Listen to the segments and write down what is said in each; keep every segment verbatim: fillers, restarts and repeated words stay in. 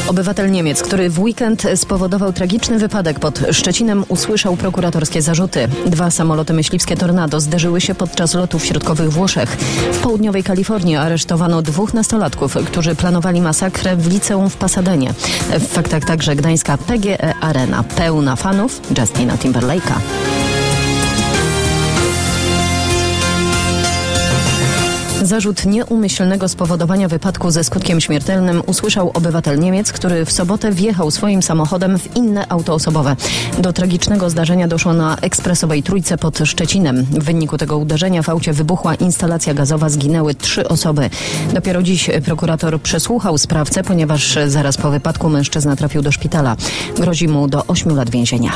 Obywatel Niemiec, który w weekend spowodował tragiczny wypadek pod Szczecinem, usłyszał prokuratorskie zarzuty. Dwa samoloty myśliwskie Tornado zderzyły się podczas lotu w środkowych Włoszech. W południowej Kalifornii aresztowano dwóch nastolatków, którzy planowali masakrę w liceum w Pasadenie. W faktach także gdańska P G E Arena, pełna fanów Justina Timberlake'a. Zarzut nieumyślnego spowodowania wypadku ze skutkiem śmiertelnym usłyszał obywatel Niemiec, który w sobotę wjechał swoim samochodem w inne auto osobowe. Do tragicznego zdarzenia doszło na ekspresowej Trójce pod Szczecinem. W wyniku tego uderzenia w aucie wybuchła instalacja gazowa, zginęły trzy osoby. Dopiero dziś prokurator przesłuchał sprawcę, ponieważ zaraz po wypadku mężczyzna trafił do szpitala. Grozi mu do ośmiu lat więzienia.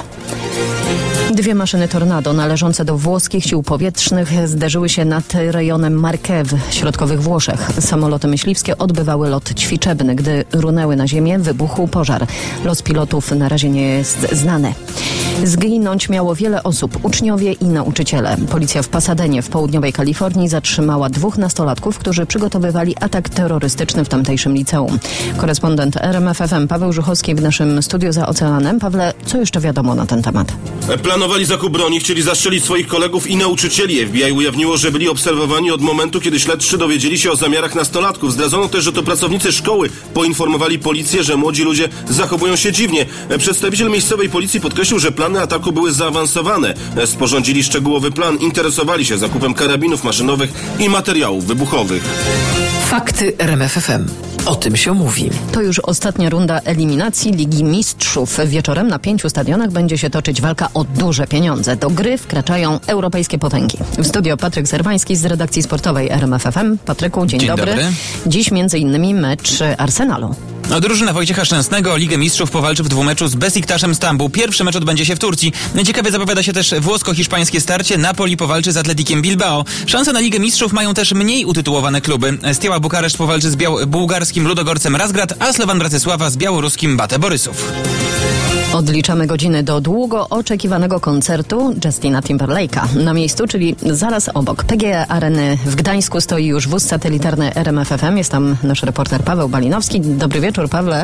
Dwie maszyny Tornado należące do włoskich sił powietrznych zderzyły się nad rejonem Marche w środkowych Włoszech. Samoloty myśliwskie odbywały lot ćwiczebny. Gdy runęły na ziemię, wybuchł pożar. Los pilotów na razie nie jest znany. Zginąć miało wiele osób, uczniowie i nauczyciele. Policja w Pasadenie w południowej Kalifornii zatrzymała dwóch nastolatków, którzy przygotowywali atak terrorystyczny w tamtejszym liceum. Korespondent R M F F M Paweł Żuchowski w naszym studiu za oceanem. Pawle, co jeszcze wiadomo na ten temat? Planowali zakup broni, chcieli zastrzelić swoich kolegów i nauczycieli. F B I ujawniło, że byli obserwowani od momentu, kiedy śledczy dowiedzieli się o zamiarach nastolatków. Zdradzono też, że to pracownicy szkoły poinformowali policję, że młodzi ludzie zachowują się dziwnie. Przedstawiciel miejscowej policji podkreślił, że plany ataku były zaawansowane. Sporządzili szczegółowy plan, interesowali się zakupem karabinów maszynowych i materiałów wybuchowych. Fakty R M F F M. O tym się mówi. To już ostatnia runda eliminacji Ligi Mistrzów. Wieczorem na pięciu stadionach będzie się toczyć walka o duże pieniądze. Do gry wkraczają europejskie potęgi. W studio Patryk Serwański z redakcji sportowej R M F F M. Patryku, dzień, dzień dobry. dobry. Dziś między innymi mecz Arsenalu. Drużyna Wojciecha Szczęsnego o Ligę Mistrzów powalczy w dwumeczu z Besiktaşem Stambuł. Pierwszy mecz odbędzie się w Turcji. Ciekawie zapowiada się też włosko-hiszpańskie starcie. Napoli powalczy z Atletikiem Bilbao. Szanse na Ligę Mistrzów mają też mniej utytułowane kluby. Steaua Bukareszt powalczy z biał- bułgarskim Ludogorcem Razgrad, a Slovan Bratysława z białoruskim Bate Borysów. Odliczamy godziny do długo oczekiwanego koncertu Justina Timberlake'a. Na miejscu, czyli zaraz obok P G E Areny w Gdańsku, stoi już wóz satelitarny R M F F M. Jest tam nasz reporter Paweł Balinowski. Dobry wieczór, Pawle.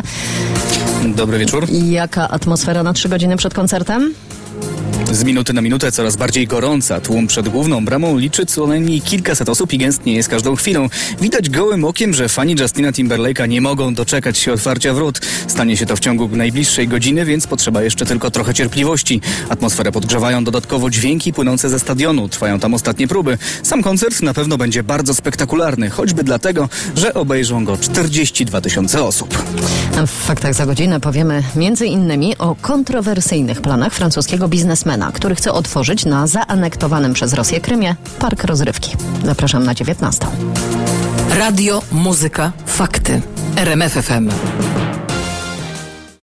Dobry wieczór. Jaka atmosfera na trzy godziny przed koncertem? Z minuty na minutę coraz bardziej gorąca. Tłum przed główną bramą liczy co najmniej kilkaset osób i gęstnieje z każdą chwilą. Widać gołym okiem, że fani Justina Timberlake'a nie mogą doczekać się otwarcia wrót. Stanie się to w ciągu najbliższej godziny, więc potrzeba jeszcze tylko trochę cierpliwości. Atmosferę podgrzewają dodatkowo dźwięki płynące ze stadionu. Trwają tam ostatnie próby. Sam koncert na pewno będzie bardzo spektakularny, choćby dlatego, że obejrzą go czterdzieści dwa tysiące osób. W faktach za godzinę powiemy między innymi o kontrowersyjnych planach francuskiego biznesmena, który chce otworzyć na zaanektowanym przez Rosję Krymie park rozrywki. Zapraszam na dziewiętnastą. Radio, muzyka, fakty. R M F F M.